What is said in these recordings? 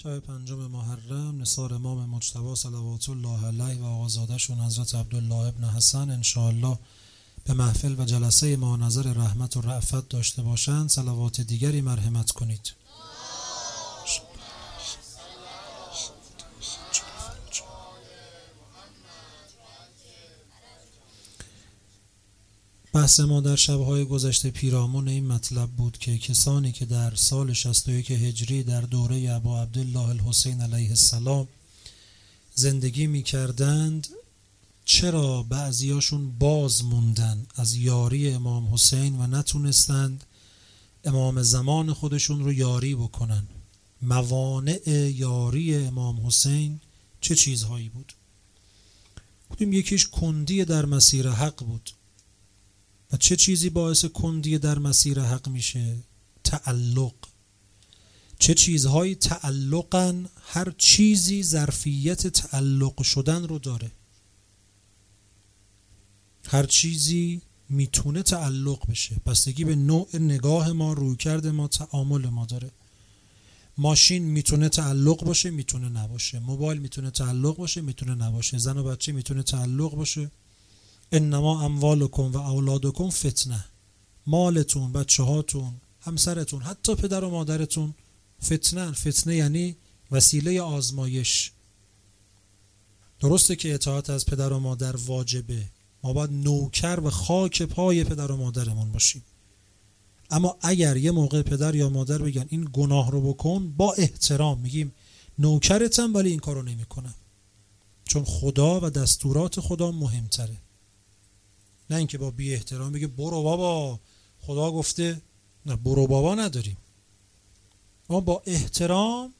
شب 5 محرم نثار امام مجتبی صلوات الله علیه و آقازاده‌شون حضرت عبدالله ابن حسن انشاءالله به محفل و جلسه ما نظر رحمت و رأفت داشته باشند. صلوات دیگری مرحمت کنید. بحث ما در شب‌های گذشته پیرامون این مطلب بود که کسانی که در سال 61 هجری در دوره ابا عبدالله الحسین علیه السلام زندگی می‌کردند چرا بعضیاشون باز موندن از یاری امام حسین و نتونستند امام زمان خودشون رو یاری بکنن. موانع یاری امام حسین چه چیزهایی بود؟ گفتیم یکیش کندی در مسیر حق بود. و چه چیزی باعث کندی در مسیر حق میشه؟ تعلق. چه چیزهایی تعلقن؟ هر چیزی ظرفیت تعلق شدن رو داره. هر چیزی میتونه تعلق بشه. بستگی به نوع نگاه ما، رویکرد ما، تعامل ما داره. ماشین میتونه تعلق باشه، میتونه نباشه. موبایل میتونه تعلق باشه، میتونه نباشه. زن و بچه میتونه تعلق باشه. انما اموالکم و اولادکم فتنه. مالتون، بچه هاتون، همسرتون، حتی پدر و مادرتون فتنه. فتنه یعنی وسیله آزمایش. درسته که اطاعت از پدر و مادر واجبه، ما باید نوکر و خاک پای پدر و مادرمون باشیم. اما اگر یه موقع پدر یا مادر بگن این گناه رو بکن، با احترام میگیم نوکرتم ولی این کارو نمیکنم، چون خدا و دستورات خدا مهمتره. نه اینکه با بی احترام بگه برو بابا خدا گفته. نه، برو بابا نداریم. ما با احترام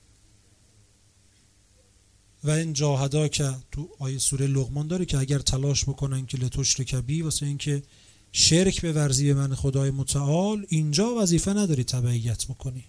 و این جاهدا که تو آیه سوره لقمان داره که اگر تلاش بکنن که لتشرک بی، واسه اینکه شرک به ورزی به من خدای متعال، اینجا وظیفه نداری تبعیت بکنی.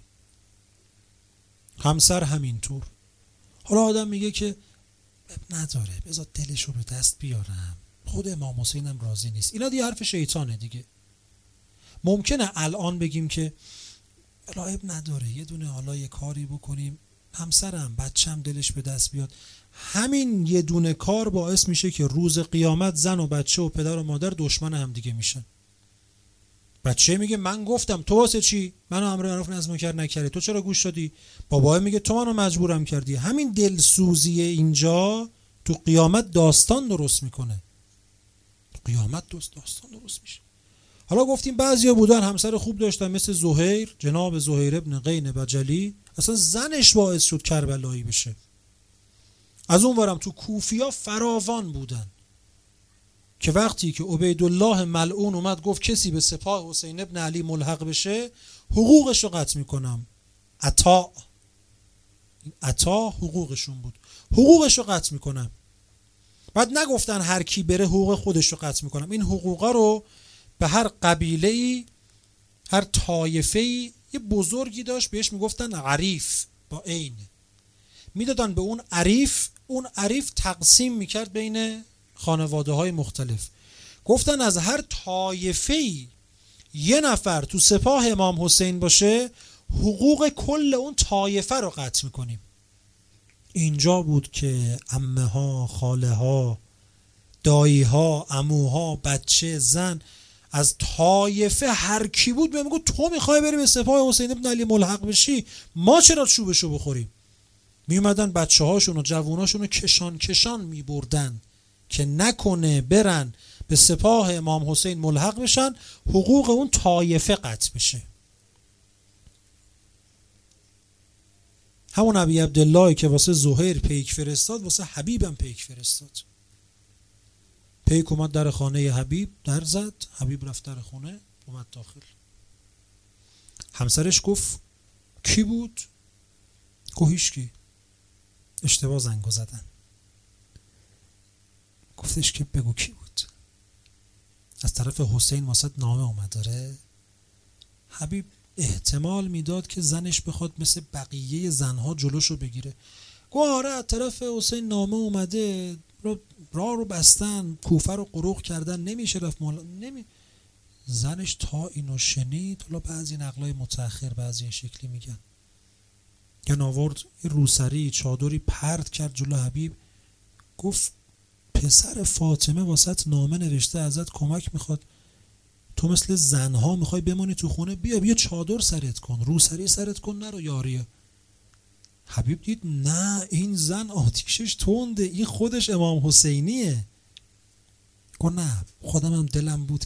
همسر همینطور. حالا آدم میگه که نداره بذار دلشو به دست بیارم، خود امام حسینم راضی نیست. اینا دیگه حرف شیطانه دیگه. ممکنه الان بگیم که لایب نداره یه دونه حالا یه کاری بکنیم همسرم بچم دلش به دست بیاد. همین یه دونه کار باعث میشه که روز قیامت زن و بچه و پدر و مادر دشمن هم دیگه میشن. بچه میگه من گفتم، تو واسه چی منو امر معروف نهی از منکر نکردی؟ تو چرا گوش دادی؟ بابا میگه تو منو مجبورم کردی. همین دلسوزی اینجا تو قیامت داستان درست میکنه. قیامت داستان درست میشه. حالا گفتیم بعضیا بودن همسر خوب داشتن مثل زهیر، جناب زهیر ابن قین بجلی، اصلا زنش باعث شد کربلایی بشه. از اون ورم تو کوفیا فراوان بودن که وقتی که عبیدالله ملعون اومد گفت کسی به سپاه حسین ابن علی ملحق بشه حقوقش رو قطع میکنم. عطا حقوقشون بود، حقوقش رو قطع میکنم. بعد نگفتن هر کی بره حقوق خودش رو قطع میکنم. این حقوقا رو به هر قبیله‌ای، هر طایفه‌ای یه بزرگی داشت بهش میگفتن عریف با عین، میدادن به اون عریف تقسیم میکرد بین خانواده‌های مختلف. گفتن از هر طایفه‌ای یه نفر تو سپاه امام حسین باشه حقوق کل اون طایفه رو قطع میکنیم. اینجا بود که عمه ها، خاله ها، دایی ها، عموها، بچه، زن از طایفه هر کی بود بهم گفت تو میخوای بری به سپاه حسین ابن علی ملحق بشی، ما چرا چوبشو بخوریم؟ میومدن بچه هاشون و جووناشون رو کشان میبردن که نکنه برن به سپاه امام حسین ملحق بشن، حقوق اون طایفه قطع بشه. همون ابی عبدالله که واسه زهیر پیک فرستاد واسه حبیبم پیک فرستاد. پیک اومد در خانه حبیب در زد، حبیب رفت در خونه اومد داخل. همسرش گفت کی بود؟ گفت هیچکی، اشتباه زنگو زدن. گفتش که بگو کی بود؟ از طرف حسین واسه نامه اومد داره. حبیب احتمال میداد که زنش بخواد مثل بقیه زنها جلوشو بگیره. گفت آره از طرف حسین نامه اومده، راه رو بستن، کوفه رو قروق کردن، نمیشه رفت زنش تا اینو شنید، حالا بعضی نقلای متأخر بعضی این شکلی میگن آورد یه روسری چادری پرت کرد جلو حبیب، گفت پسر فاطمه واسط نامه نوشته ازت کمک میخواد، تو مثل زنها میخوای بمونی تو خونه، بیا چادر سرت کن، روسری سرت کن، نرو یاریه. حبیب دید نه این زن آتیشش تنده، این خودش امام حسینیه. گفت نه خودم هم دلم بود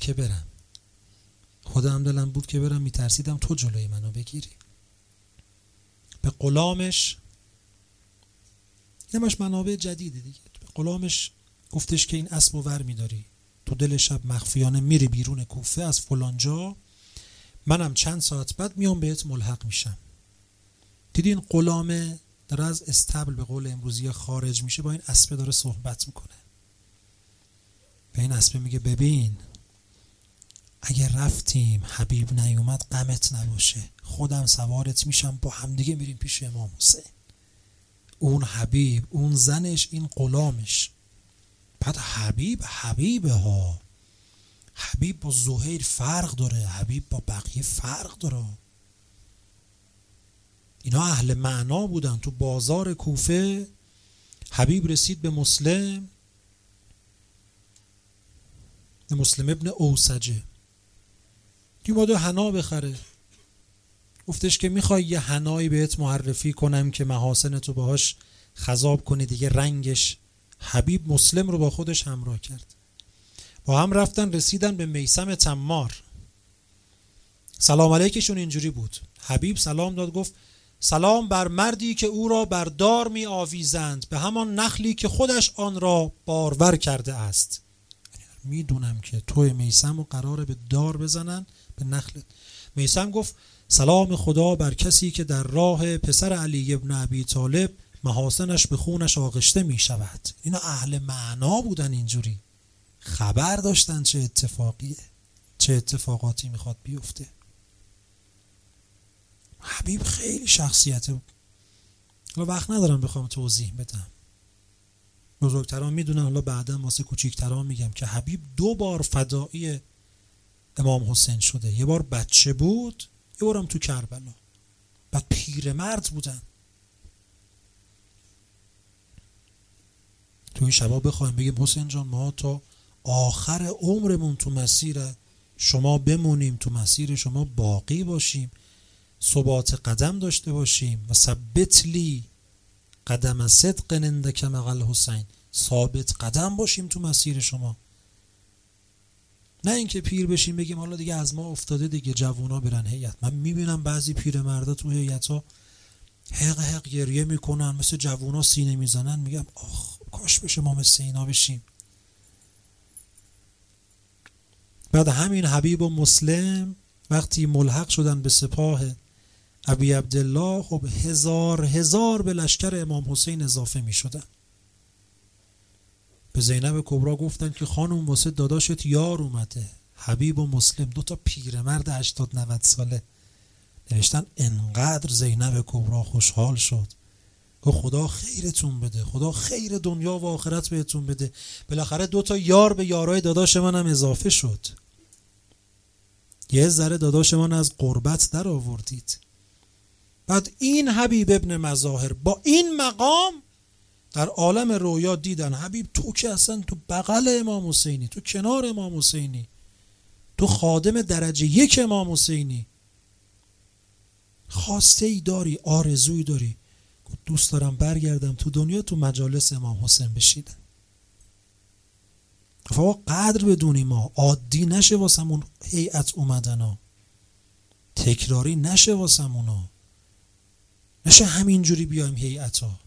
که برم، میترسیدم تو جلوی منو بگیری. به غلامش، اینمش منابع جدیده دیگه، به غلامش گفتش که این اسبو ور میداری، تو دل شب مخفیانه میری بیرون کوفه از فلان جا، منم چند ساعت بعد میام بهت ملحق میشم. دیدین غلامه داره از استبل به قول امروزی خارج میشه، با این اسب داره صحبت میکنه. به این اسب میگه ببین اگه رفتیم حبیب نیومد غمت نباشه، خودم سوارت میشم، با همدیگه میریم پیش امام حسین. اون حبیب، اون زنش، این غلامش. بعد حبیبه ها، حبیب با زهیر فرق داره، حبیب با بقیه فرق داره. اینا اهل معنا بودن. تو بازار کوفه حبیب رسید به مسلم ابن اوسجه، اومده حنا بخره. گفتش که میخوای یه حنایی بهت معرفی کنم که محاسن تو باهاش خضاب کنی دیگه رنگش. حبیب مسلم رو با خودش همراه کرد، با هم رفتن رسیدن به میثم تمار. سلام علیکشون اینجوری بود، حبیب سلام داد، گفت سلام بر مردی که او را بر دار می آویزند، به همان نخلی که خودش آن را بارور کرده است. میدونم که توی میثم رو قراره به دار بزنن، به نخل. میثم گفت سلام خدا بر کسی که در راه پسر علی ابن ابی طالب محاسنش به خونش آغشته می شود. اینا اهل معنا بودن، اینجوری خبر داشتن چه اتفاقیه، چه اتفاقاتی میخواد بیفته. حبیب خیلی شخصیته، حالا وقت ندارم بخوام توضیح بدم، بزرگتران میدونن، حالا بعدا واسه کوچیکتران میگم که حبیب 2 بار فدایی امام حسین شده. یه بار بچه بود، یه بارم تو کربلا. بعد پیرمرد بودن. تو این شبا بخوایم بگیم حسین جان ما تا آخر عمرمون تو مسیر شما بمونیم، تو مسیر شما باقی باشیم، ثبات قدم داشته باشیم، و ثبت لی قدم صدق عندک مقل حسین، ثابت قدم باشیم تو مسیر شما. نه اینکه پیر بشیم بگیم حالا دیگه از ما افتاده دیگه، جوونا برن هیئت. من میبینم بعضی پیرمردا تو هیئت‌ها حق گریه میکنن، مثل جوونا سینه میزنن، میگم آخ کاش بشه ما مثل اینا بشیم. بعد همین حبیب و مسلم وقتی ملحق شدن به سپاه ابی عبدالله، خب هزار به لشکر امام حسین اضافه می شدن. به زینب کبرا گفتن که خانم واسه داداشت یار اومده. حبیب و مسلم 2 پیرمرد 80-90 ساله نوشتن. انقدر زینب کبرا خوشحال شد، گفت خدا خیرتون بده، خدا خیر دنیا و آخرت بهتون بده، بالاخره 2 یار به یارای داداش من هم اضافه شد، یه ذره داداش من از غربت در آوردید. بعد این حبیب ابن مظاهر با این مقام در عالم رویا دیدن حبیب تو که اصلا تو بغل امام حسینی، تو کنار امام حسینی، تو خادم درجه 1 امام حسینی، خواسته ای داری، آرزویی داری، دوست دارم برگردم تو دنیا تو مجالس امام حسین بشیدم. فقط قدر بدونیم، ما عادی نشه واسمون هیئت اومدن ها، تکراری نشه واسمون ها، نشه همینجوری بیایم هیئت ها.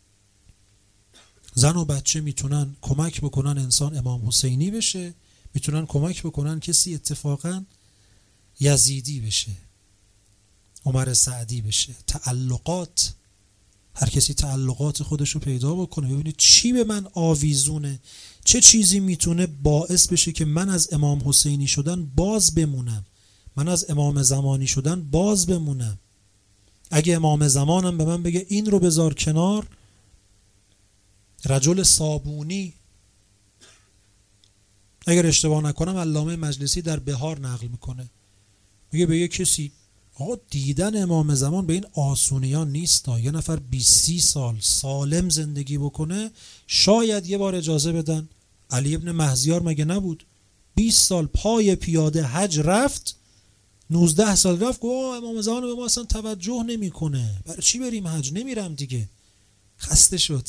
زن و بچه میتونن کمک بکنن انسان امام حسینی بشه، میتونن کمک بکنن کسی اتفاقا یزیدی بشه، عمر سعدی بشه. تعلقات، هر کسی تعلقات خودشو پیدا بکنه، ببینید چی به من آویزونه، چه چیزی میتونه باعث بشه که من از امام حسینی شدن باز بمونم، من از امام زمانی شدن باز بمونم. اگه امام زمانم به من بگه این رو بذار کنار، رجل صابونی، اگر اشتباه نکنم علامه مجلسی در بهار نقل میکنه، میگه به یه کسی آقا دیدن امام زمان به این آسونیان نیست. یه نفر 20 سال سالم زندگی بکنه شاید یه بار اجازه بدن. علی ابن مهزیار مگه نبود 20 سال پای پیاده حج رفت، 19 سال رفت گفت امام زمان به ما اصلا توجه نمیکنه، برای چی بریم حج؟ نمیرم دیگه. خسته شد.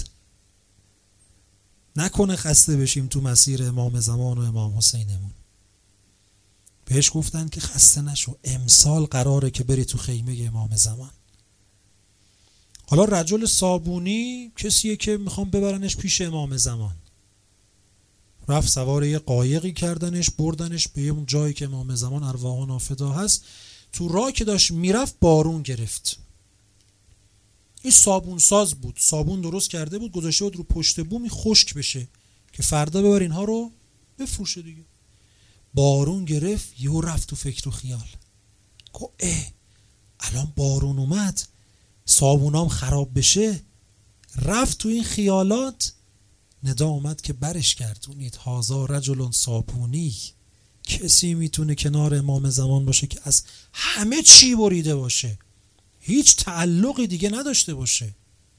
نکنه خسته بشیم تو مسیر امام زمان و امام حسینمون. بهش گفتن که خسته نشو، امسال قراره که بری تو خیمه امام زمان. حالا رجل صابونی کسیه که میخوام ببرنش پیش امام زمان. رفت سوار یه قایقی کردنش، بردنش به اون جایی که امام زمان ارواحنا فدا هست. تو راه که داشت میرفت بارون گرفت. این صابون ساز بود، صابون درست کرده بود، گذاشته بود رو پشت بومی خشک بشه که فردا ببر اینها رو بفروشه دیگه. بارون گرفت، یهو رفت تو فکر و خیال. گفت الان بارون اومد صابونام خراب بشه. رفت تو این خیالات، ندا اومد که برش گردونید. هازا رجل صابونی. کسی میتونه کنار امام زمان باشه که از همه چی بریده باشه، هیچ تعلقی دیگه نداشته باشه،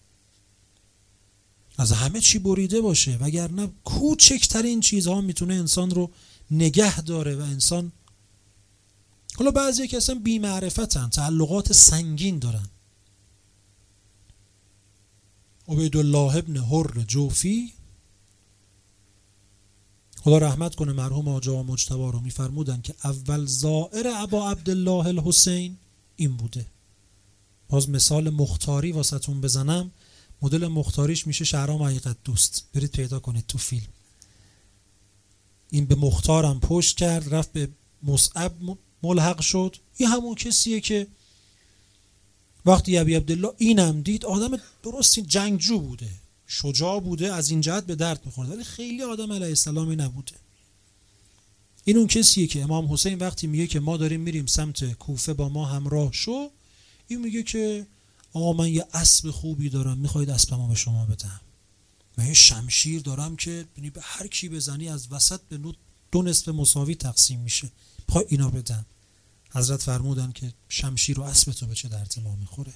از همه چی بریده باشه، وگرنه کوچکترین چیزها میتونه انسان رو نگه داره و انسان. حالا بعضی که اصلا بی معرفتن، تعلقات سنگین دارن. عبیدالله ابن حر جوفی، خدا رحمت کنه مرحوم آقا مجتبی رو، میفرمودن که اول زائر ابا عبدالله الحسین این بوده. باز مثال مختاری واسهتون بزنم، مدل مختاریش میشه شهرام حقیقت دوست، برید پیدا کنید تو فیلم. این به مختارم پشت کرد، رفت به مصعب ملحق شد. این همون کسیه که وقتی ابی عبدالله اینم دید، آدم درستی جنگجو بوده، شجاع بوده، از این جهت به درد میخورد، ولی خیلی آدم علیه السلامی نبوده. این اون کسیه که امام حسین وقتی میگه که ما داریم میریم سمت کوفه با ما همراه شو، این میگه که آقا من یه اسب خوبی دارم، میخواید اسبمو به شما بدم؟ من یه شمشیر دارم که به هر کی بزنی از وسط به دو نصف مساوی تقسیم میشه، میخوای اینا بدم؟ حضرت فرمودن که شمشیر و اسب تو به چه درد ما میخوره؟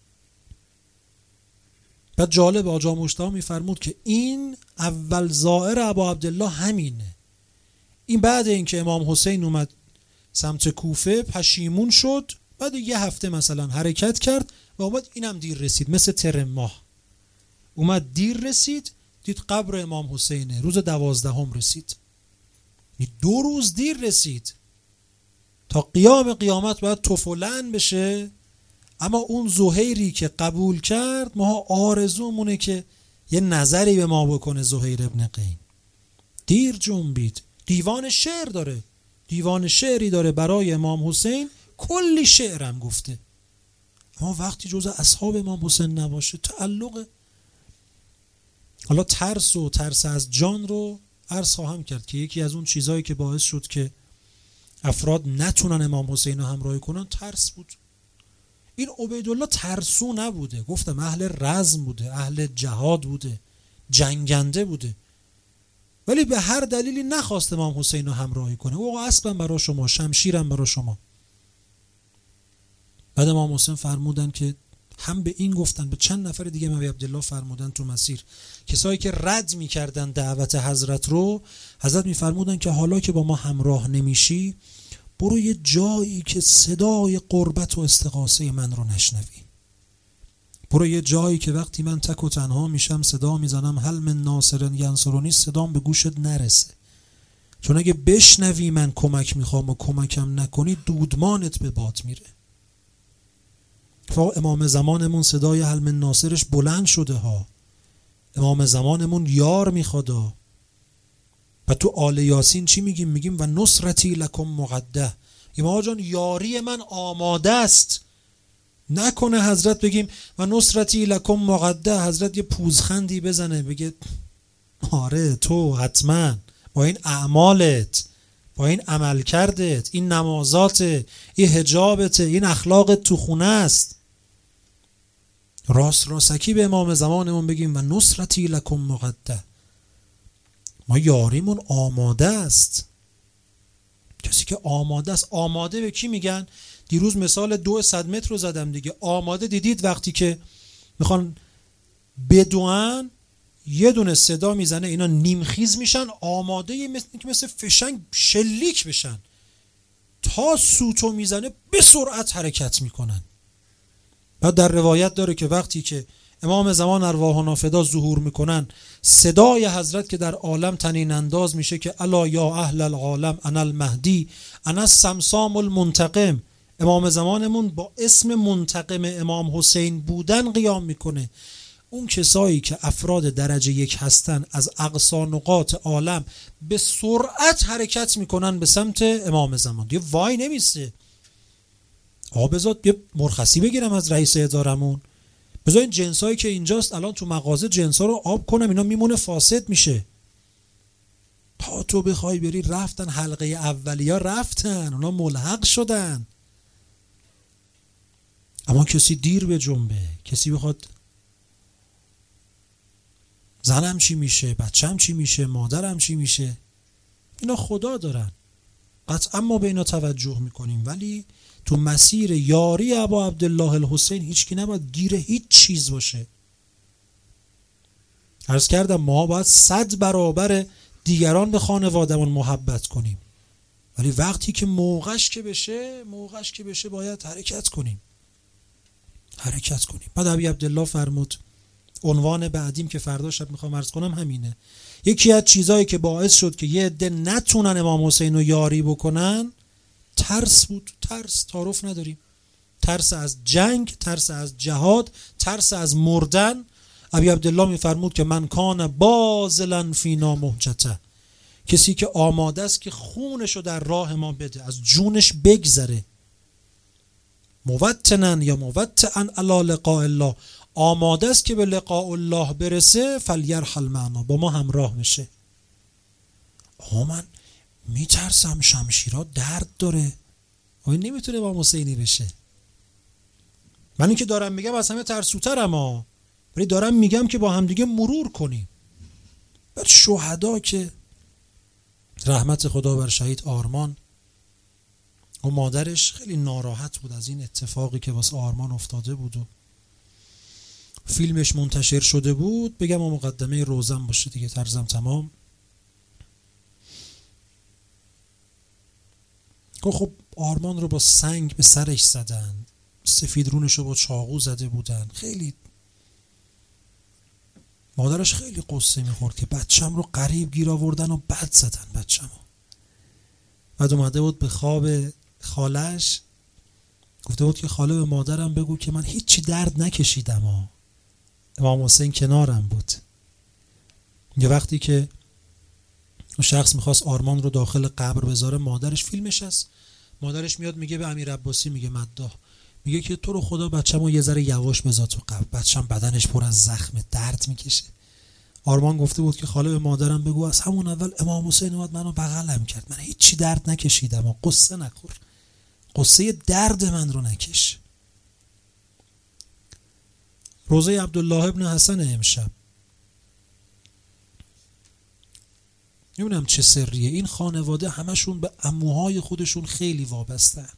بعد جالب آقا مجتبی میفرمود که این اول زائر ابا عبدالله همینه. این بعد اینکه امام حسین اومد سمت کوفه پشیمون شد، بعد یه هفته مثلا حرکت کرد و اومد، اینم دیر رسید، مثل تر ماه اومد دیر رسید، دید قبر امام حسینه، روز 12 رسید، 2 روز دیر رسید. تا قیام قیامت باید تفلن بشه، اما اون زهیری که قبول کرد، ما آرزومونه که یه نظری به ما بکنه. زهیر ابن قین دیر جنبید، دیوان شعر داره، دیوان شعری داره برای امام حسین، کلی شعرم گفته، اما وقتی جزء اصحاب امام حسین نباشه تعلق. حالا ترس از جان رو عرض خواهم کرد که یکی از اون چیزهایی که باعث شد که افراد نتونن امام حسین رو همراهی کنن ترس بود. این عبیدالله ترسو نبوده، گفتم اهل رزم بوده، اهل جهاد بوده، جنگنده بوده، ولی به هر دلیلی نخواست امام حسین رو همراهی کنه. او اسبم برای شما، شمشیرم برای شما. بعد امام حسین فرمودن که هم به این گفتن، به چند نفر دیگه ابی عبدالله فرمودن تو مسیر، کسایی که رد میکردن دعوت حضرت رو، حضرت میفرمودن که حالا که با ما همراه نمیشی، برو یه جایی که صدای قربت و استغاثه من رو نشنوی. برو یه جایی که وقتی من تک و تنها میشم صدا میزنم هل من ناصر ینصرونی، صدام به گوشت نرسه، چون اگه بشنوی من کمک میخوام و کمکم نکنی دودمانت به باد میره. امام زمانمون صدای هل من ناصرش بلند شده ها، امام زمانمون یار میخوادا. و تو آل یاسین چی میگیم؟ میگیم و نصرتی لکم مقده، امام جان یاری من آماده است. نکنه حضرت بگیم و نصرتی لکم مقده، حضرت یه پوزخندی بزنه بگه آره تو حتما با این اعمالت، با این عمل کردت، این نمازات، این حجابت، این اخلاقت تو خونه است. راستکی به امام زمانمون بگیم و نصرتی لکم مقده، ما یاریمون آماده است. کسی که آماده است، آماده به کی میگن؟ دیروز مثال 200 متر رو زدم دیگه. آماده دیدید وقتی که میخوان بدوئن یه دونه صدا میزنه اینا نیمخیز میشن، آماده مثل فشنگ شلیک بشن، تا سوتو میزنه به سرعت حرکت میکنن. بعد در روایت داره که وقتی که امام زمان ارواحنا فدا ظهور میکنن، صدای حضرت که در عالم طنین انداز میشه که الا یا اهل العالم انا المهدی انا السمسام المنتقم. امام زمانمون با اسم منتقم امام حسین بودن قیام میکنه. اون کسایی که افراد درجه یک هستن از اقصا نقاط عالم به سرعت حرکت میکنن به سمت امام زمان. دیگه وای نمیسته بذار یه مرخصی بگیرم از رئیس ادارمون، بذار این جنسایی که اینجاست الان تو مغازه جنسا رو آب کنم، اینا میمونه فاسد میشه. تا تو بخوای بری رفتن حلقه اولیا، رفتن اونا ملحق شدن. اما کسی دیر به جنبه، کسی بخواد زنم چی میشه، بچم چی میشه، مادرم چی میشه، اینا خدا دارن. قطعا ما به اینا توجه میکنیم، ولی تو مسیر یاری ابا عبدالله الحسین هیچکی نباید گیر هیچ چیز باشه. عرض کردم ما باید 100 برابر دیگران به خانوادهمون محبت کنیم، ولی وقتی که موقعش که بشه باید حرکت کنیم. بعد ابی عبدالله فرمود، عنوان بعدیم که فردا شب میخوام عرض کنم همینه، یکی از چیزایی که باعث شد که یه عده نتونن امام حسین رو یاری بکنن ترس بود. ترس، تعارف نداریم، ترس از جنگ، ترس از جهاد، ترس از مردن. ابی عبدالله میفرمود که من کان باذلا فینا مهجته، کسی که آماده است که خونش رو در راه ما بده، از جونش بگذره، موطنا یا موطئا علی لقاء الله، آماده است که به لقاء الله برسه، فلیرحل معنا، با ما همراه بشه. من میترسم، شمشیرها درد داره، این نمیتونه با حسینی بشه. من این که دارم میگم از همه ترسوترم، ولی دارم میگم که با همدیگه مرور کنیم. بر شهدا که رحمت خدا بر شهید آرمان و مادرش خیلی ناراحت بود از این اتفاقی که واسه آرمان افتاده بود و فیلمش منتشر شده بود. بگم و مقدمه روزم باشه دیگه، طرزم تمام. خب آرمان رو با سنگ به سرش زدن، سفید رونش رو با چاقو زده بودن. خیلی مادرش خیلی قصه میخورد که بچم رو غریب گیر آوردن و بد زدن بچم. بعد اومده بود به خواب خالش، گفته بود که خاله به مادرم بگو که من هیچی درد نکشیدم. امام حسین کنارم بود. یه وقتی که اون شخص میخواست آرمان رو داخل قبر بذاره، مادرش فیلمش هست، مادرش میاد میگه به امیر عباسی، میگه مداح، میگه که تو رو خدا بچه‌مو یه ذره یواش بذار تو قبر، بچه‌م بدنش پر از زخمه، درد میکشه. آرمان گفته بود که خاله به مادرم بگو از همون اول امام حسین اومد منو بغلم کرد، من هیچی درد نکشیدم و قصه نخور، قصه درد من رو نکش. روزه عبدالله ابن حسن امشب، نمیدونم چه سریه، این خانواده همشون به عموهای خودشون خیلی وابستن.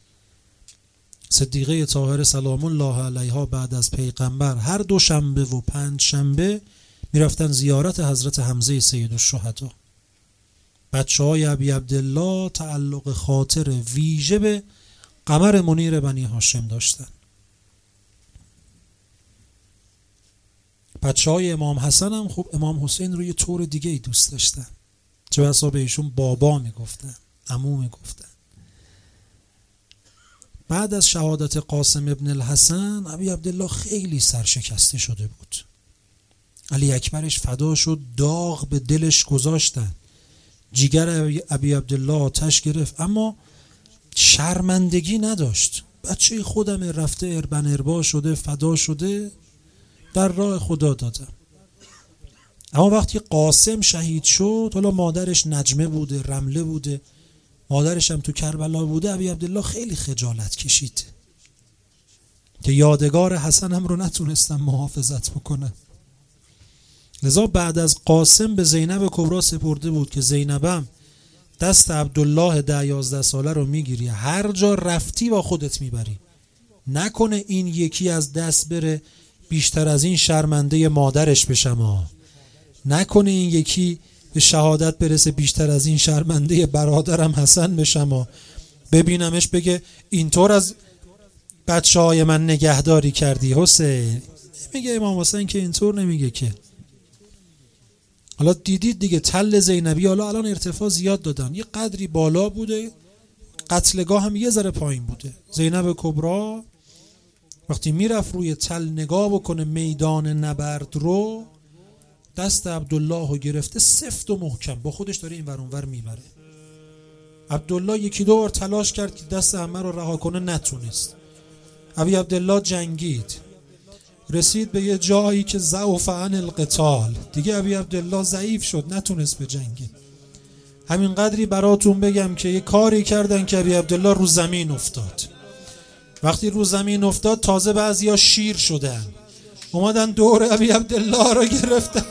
صدیقه طاهره سلام الله علیها بعد از پیغمبر هر دوشنبه و پنجشنبه میرفتن زیارت حضرت حمزه سید الشهدا. بچه‌های ابی عبدالله تعلق خاطر ویژه به قمر منیر بنی هاشم داشتن. بچه‌های امام حسن هم خب امام حسین رو یه طور دیگه ای دوست داشتن، چه بسا به ایشون بابا میگفتن، عمو میگفتن. بعد از شهادت قاسم ابن الحسن ابی عبدالله خیلی سرشکسته شده بود. علی اکبرش فدا شد، داغ به دلش گذاشتن، جیگر ابی عبدالله آتش گرفت، اما شرمندگی نداشت. بچه خودم رفته اربن اربا شده، فدا شده، در راه خدا دادم. اما وقتی قاسم شهید شد، حالا مادرش نجمه بوده، رمله بوده، مادرش هم تو کربلا بوده، ابی عبدالله خیلی خجالت کشید که یادگار حسن هم رو نتونستم محافظت بکنم. لذا بعد از قاسم به زینب کبرا سپرده بود که زینبم دست عبدالله 10-11 ساله رو میگیری، هر جا رفتی با خودت میبری. نکنه این یکی از دست بره بیشتر از این شرمنده مادرش بشم، نکنه این یکی به شهادت برسه بیشتر از این شرمنده برادرم حسن بشم، ببینمش بگه اینطور از بچه های من نگهداری کردی حسین. میگه امام حسین که اینطور نمیگه که. حالا دیدید دیگه تل زینبی حالا الان ارتفاع زیاد دادن، یه قدری بالا بوده، قتلگاه هم یه ذره پایین بوده. زینب کبرا وقتی میرفت روی تل نگاه بکنه میدان نبرد رو، دست عبدالله رو گرفته سفت و محکم با خودش داره این ور اون ور میبره. عبدالله 1-2 بار تلاش کرد که دست عمه رو رها کنه، نتونست. ابی عبدالله جنگید، رسید به یه جایی که ضعف عن القتال، دیگه ابی عبدالله ضعیف شد، نتونست به جنگی. همین قدری براتون بگم که یه کاری کردن که ابی عبدالله رو زمین افتاد. وقتی رو زمین افتاد تازه بعضیا شیر شدن، اومدن دور ابی عبدالله رو گرفتن.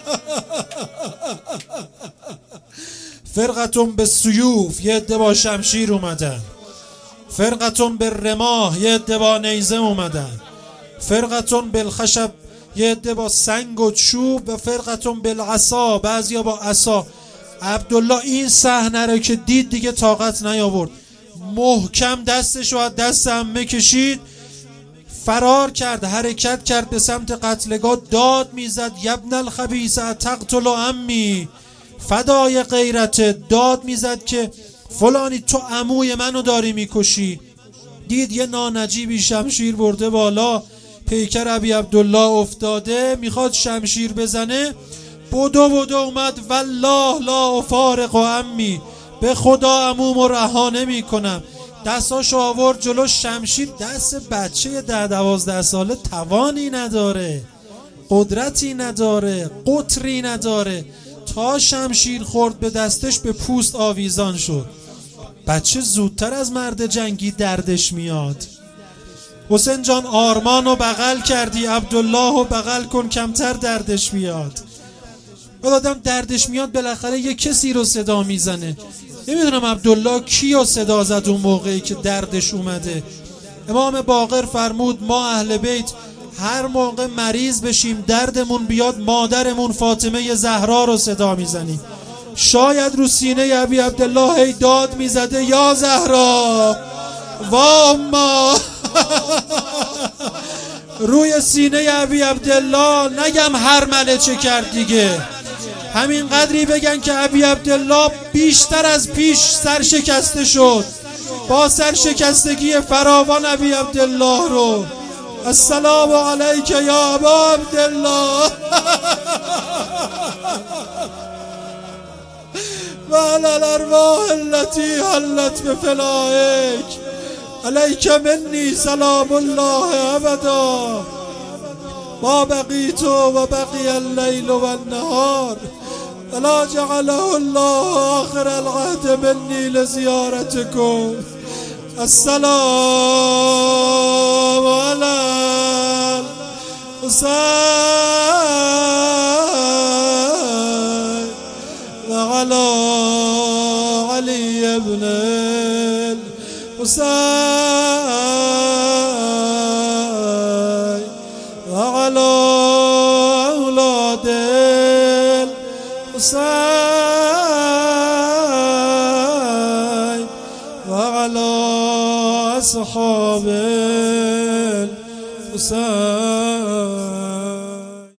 فرقتون به سیوف، یه عده با شمشیر اومدن. فرقتون به رماه، یه عده با نیزه اومدن. فرقتون بالخشب، یه عده با سنگ و چوب. و فرقتون بالعصا، بعضیا با عصا. عبدالله این صحنه رو که دید دیگه طاقت نیاورد، محکم دستش رو از دست عمه کشید، فرار کرد، حرکت کرد به سمت قتلگاه، داد میزد یبن الخبیث تقتل عمی فدای غیرت، داد میزد که فلانی تو عموی منو داری میکشی. دید یه نانجیبی شمشیر برده بالا، پیکر ابی عبدالله افتاده، میخواد شمشیر بزنه، بدو اومد والله لا افارق عمی، به خدا عمومو رها نمیکنم. دستاشو آورد جلو، شمشیر دست بچه 10-12 ساله توانی نداره، قدرتی نداره، قطری نداره، تا شمشیر خورد به دستش به پوست آویزان شد. بچه زودتر از مرد جنگی دردش میاد. حسین جان آرمانو بغل کردی، عبداللهو بغل کن کمتر دردش میاد. بعد آدم دردش میاد بالاخره یه کسی رو صدا میزنه. نمیدونم عبدالله کیو صدا زد اون موقعی که دردش اومده. امام باقر فرمود ما اهل بیت هر موقع مریض بشیم دردمون بیاد مادرمون فاطمه زهرا رو صدا میزنیم. شاید رو سینه ابی عبدالله هی داد میزده یا زهرا و اما. روی سینه ابی عبدالله نگم هر مله چه کرد دیگه، همین قدری بگن که ابی عبدالله بیشتر از پیش سرشکسته شد. با سرشکستگی فراوان ابی عبدالله رو السلام علیک یا ابا عبدالله و علی الارواح التي حلت بفنائک علیک منی سلام الله ابدا ما بقیت و بقی اللیل و النهار ولا جعله الله آخر العهد منی لزیارتکم. السلام علی الحسین و علی علی ابن الحسین و علی اولاد الحسین و علی اصحاب الحسین.